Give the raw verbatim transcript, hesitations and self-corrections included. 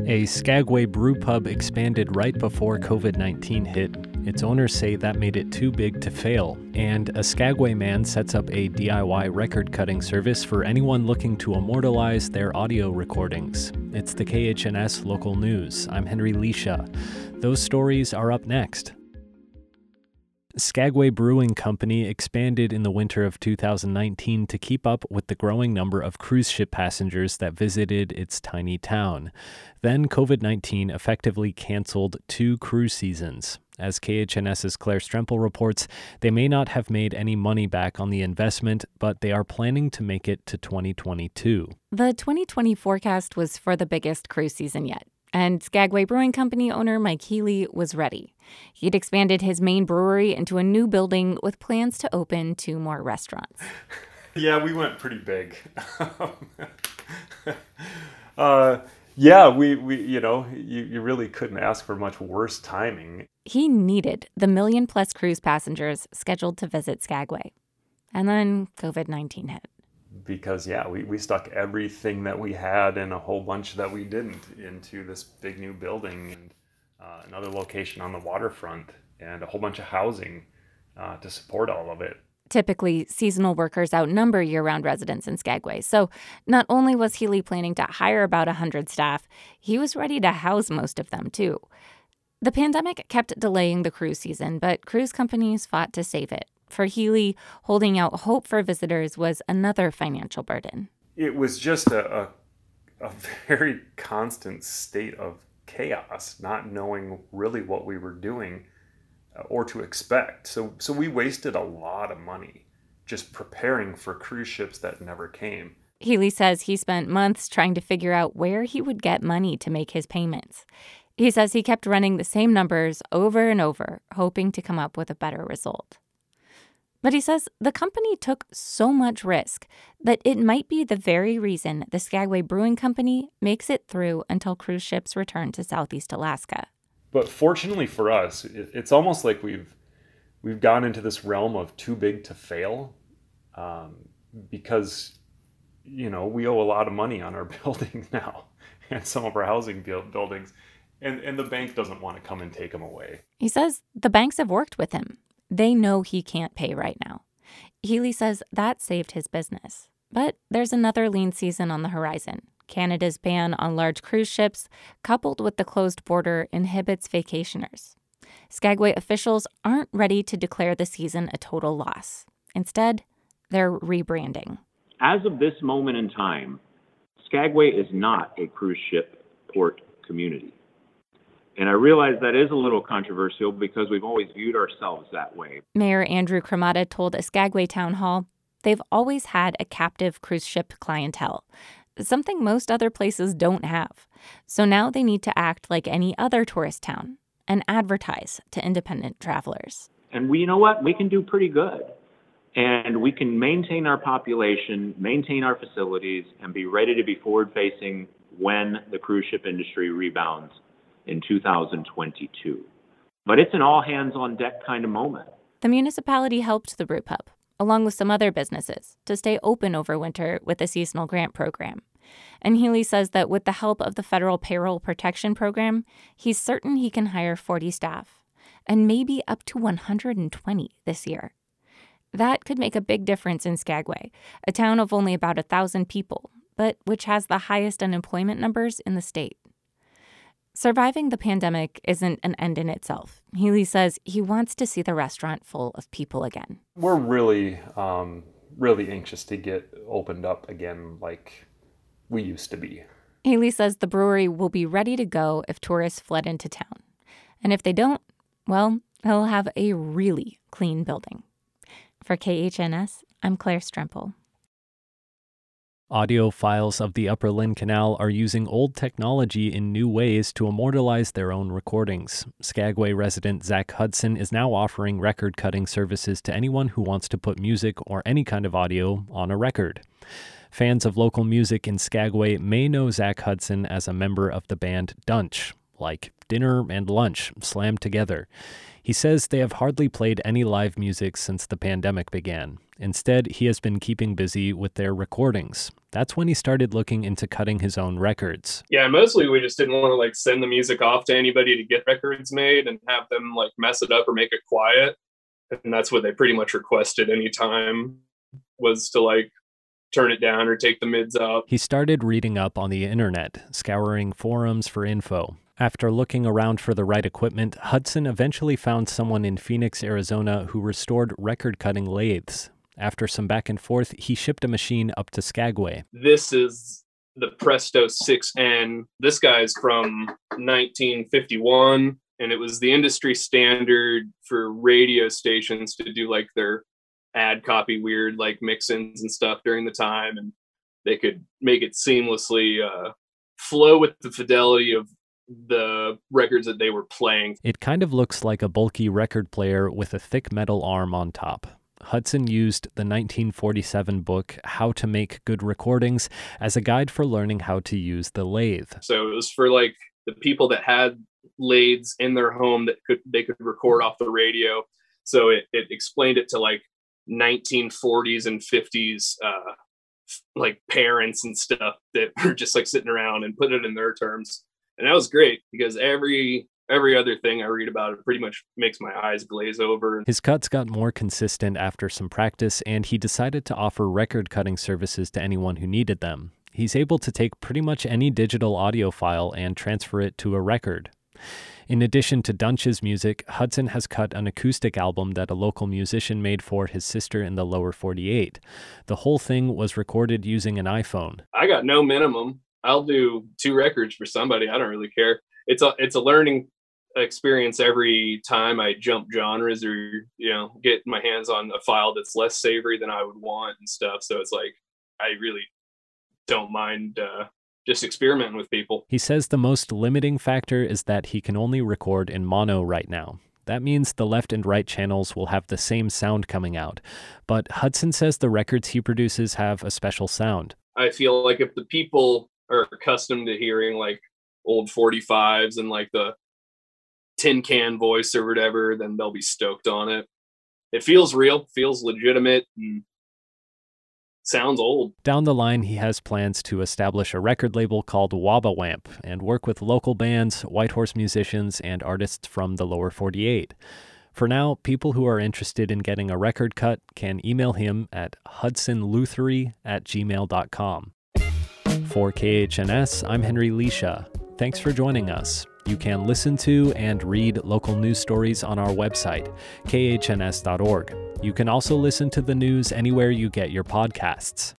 A Skagway brew pub expanded right before covid nineteen hit. Its owners say that made it too big to fail. And a Skagway man sets up a D I Y record-cutting service for anyone looking to immortalize their audio recordings. It's the K H N S Local News. I'm Henry Lisha. Those stories are up next. Skagway Brewing Company expanded in the winter of two thousand nineteen to keep up with the growing number of cruise ship passengers that visited its tiny town. Then covid nineteen effectively canceled two cruise seasons. As KHNS's Claire Strempel reports, they may not have made any money back on the investment, but they are planning to make it to twenty twenty-two. The twenty twenty forecast was for the biggest cruise season yet. And Skagway Brewing Company owner Mike Healy was ready. He'd expanded his main brewery into a new building with plans to open two more restaurants. Yeah, we went pretty big. uh, yeah, we, we you know, you, you really couldn't ask for much worse timing. He needed the million-plus cruise passengers scheduled to visit Skagway. And then covid nineteen hit. Because, yeah, we, we stuck everything that we had and a whole bunch that we didn't into this big new building and uh, another location on the waterfront and a whole bunch of housing uh, to support all of it. Typically, seasonal workers outnumber year-round residents in Skagway. So not only was Healy planning to hire about one hundred staff, he was ready to house most of them, too. The pandemic kept delaying the cruise season, but cruise companies fought to save it. For Healy, holding out hope for visitors was another financial burden. It was just a, a, a very constant state of chaos, not knowing really what we were doing uh, or to expect. So, so we wasted a lot of money just preparing for cruise ships that never came. Healy says he spent months trying to figure out where he would get money to make his payments. He says he kept running the same numbers over and over, hoping to come up with a better result. But he says the company took so much risk that it might be the very reason the Skagway Brewing Company makes it through until cruise ships return to Southeast Alaska. But fortunately for us, it's almost like we've we've gone into this realm of too big to fail um, because, you know, we owe a lot of money on our building now and some of our housing buildings, and, and the bank doesn't want to come and take them away. He says the banks have worked with him. They know he can't pay right now. Healy says that saved his business. But there's another lean season on the horizon. Canada's ban on large cruise ships, coupled with the closed border, inhibits vacationers. Skagway officials aren't ready to declare the season a total loss. Instead, they're rebranding. As of this moment in time, Skagway is not a cruise ship port community. And I realize that is a little controversial because we've always viewed ourselves that way. Mayor Andrew Cremata told a Skagway town hall they've always had a captive cruise ship clientele, something most other places don't have. So now they need to act like any other tourist town and advertise to independent travelers. And we, you know what? We can do pretty good. And we can maintain our population, maintain our facilities, and be ready to be forward-facing when the cruise ship industry rebounds in two thousand twenty-two. But it's an all-hands-on-deck kind of moment. The municipality helped the brew pub, along with some other businesses, to stay open over winter with a seasonal grant program. And Healy says that with the help of the federal payroll protection program, he's certain he can hire forty staff, and maybe up to one hundred twenty this year. That could make a big difference in Skagway, a town of only about one thousand people, but which has the highest unemployment numbers in the state. Surviving the pandemic isn't an end in itself. Healy says he wants to see the restaurant full of people again. We're really, um, really anxious to get opened up again like we used to be. Healy says the brewery will be ready to go if tourists flood into town. And if they don't, well, he'll have a really clean building. For K H N S, I'm Claire Strempel. Audio files of the Upper Lynn Canal are using old technology in new ways to immortalize their own recordings. Skagway resident Zach Hudson is now offering record-cutting services to anyone who wants to put music or any kind of audio on a record. Fans of local music in Skagway may know Zach Hudson as a member of the band Dunch, like dinner and lunch slammed together. He says they have hardly played any live music since the pandemic began. Instead, he has been keeping busy with their recordings. That's when he started looking into cutting his own records. Yeah, mostly we just didn't want to like send the music off to anybody to get records made and have them like mess it up or make it quiet. And that's what they pretty much requested anytime, was to like turn it down or take the mids out. He started reading up on the internet, scouring forums for info. After looking around for the right equipment, Hudson eventually found someone in Phoenix, Arizona who restored record-cutting lathes. After some back and forth, he shipped a machine up to Skagway. This is the Presto six N. This guy's from nineteen fifty-one, and it was the industry standard for radio stations to do like their ad copy weird like mix-ins and stuff during the time, and they could make it seamlessly uh, flow with the fidelity of the records that they were playing. It kind of looks like a bulky record player with a thick metal arm on top. Hudson used the nineteen forty-seven book, How to Make Good Recordings, as a guide for learning how to use the lathe. So it was for like the people that had lathes in their home that could they could record off the radio. So it, it explained it to like nineteen forties and fifties uh, like parents and stuff that were just like sitting around and put it in their terms. And that was great because every Every other thing I read about it pretty much makes my eyes glaze over. His cuts got more consistent after some practice, and he decided to offer record-cutting services to anyone who needed them. He's able to take pretty much any digital audio file and transfer it to a record. In addition to Dunch's music, Hudson has cut an acoustic album that a local musician made for his sister in the lower forty-eight. The whole thing was recorded using an iPhone. I got no minimum. I'll do two records for somebody. I don't really care. It's a it's a learning experience every time I jump genres or, you know, get my hands on a file that's less savory than I would want and stuff. So it's like, I really don't mind uh, just experimenting with people. He says the most limiting factor is that he can only record in mono right now. That means the left and right channels will have the same sound coming out. But Hudson says the records he produces have a special sound. I feel like if the people are accustomed to hearing like old forty-fives and like the tin can voice or whatever, then they'll be stoked on it. It feels real, feels legitimate, and sounds old. Down the line, he has plans to establish a record label called Wabawamp and work with local bands, Whitehorse musicians, and artists from the lower forty-eight. For now, people who are interested in getting a record cut can email him at hudsonluthery at gmail dot com. For K H N S, I'm Henry Leisha. Thanks for joining us. You can listen to and read local news stories on our website, k h n s dot org. You can also listen to the news anywhere you get your podcasts.